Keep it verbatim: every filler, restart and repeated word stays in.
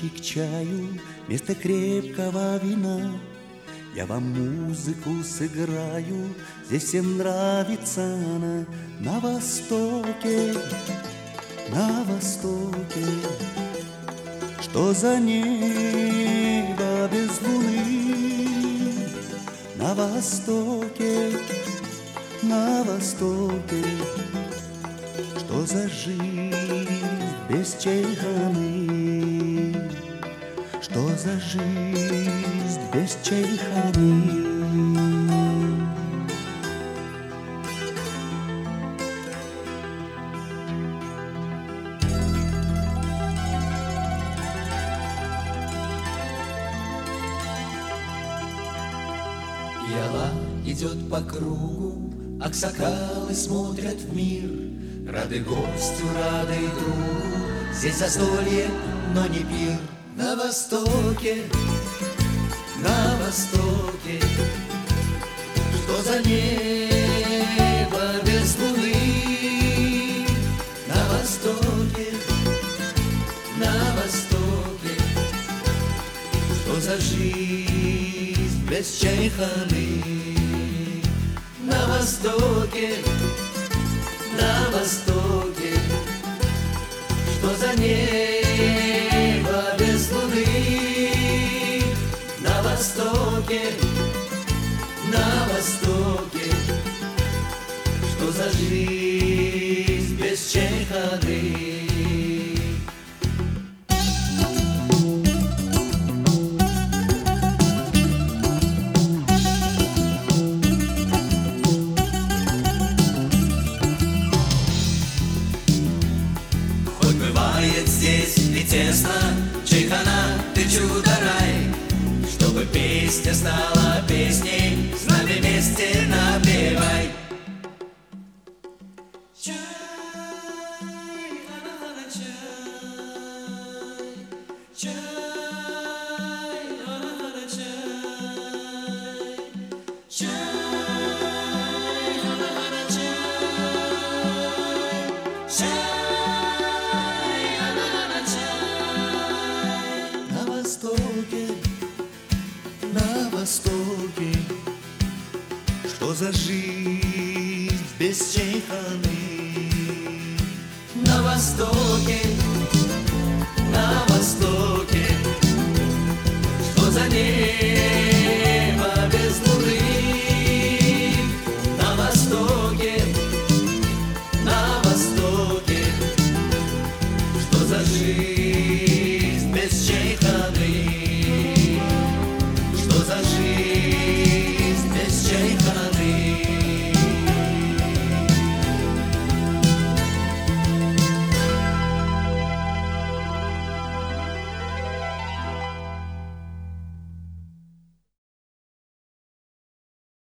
чашки к чаю вместо крепкого вина. Я вам музыку сыграю, здесь всем нравится она. На востоке, на востоке, что за небо без луны? На востоке, на востоке, что за жизнь без чайханы? Что за жизнь без чайханы? Пиала идет по кругу, аксакалы смотрят в мир. Рады гостю, рады другу, здесь застолье, но не пир. На востоке, на востоке, что за небо без луны? На востоке, на востоке, что за жизнь без чайханы? На востоке, на востоке, что за небо без луны? На востоке, на востоке, что за жизнь без чайханы? Здесь и тесно, чайхана, ты чудо-рай, чтобы песня стала песней, с нами вместе напевай. Чай, ана-ана, чай, чай, ана-ана, чай, чай, ана-ана, чай, чай. На востоке, что за жизнь без чайханы? На востоке,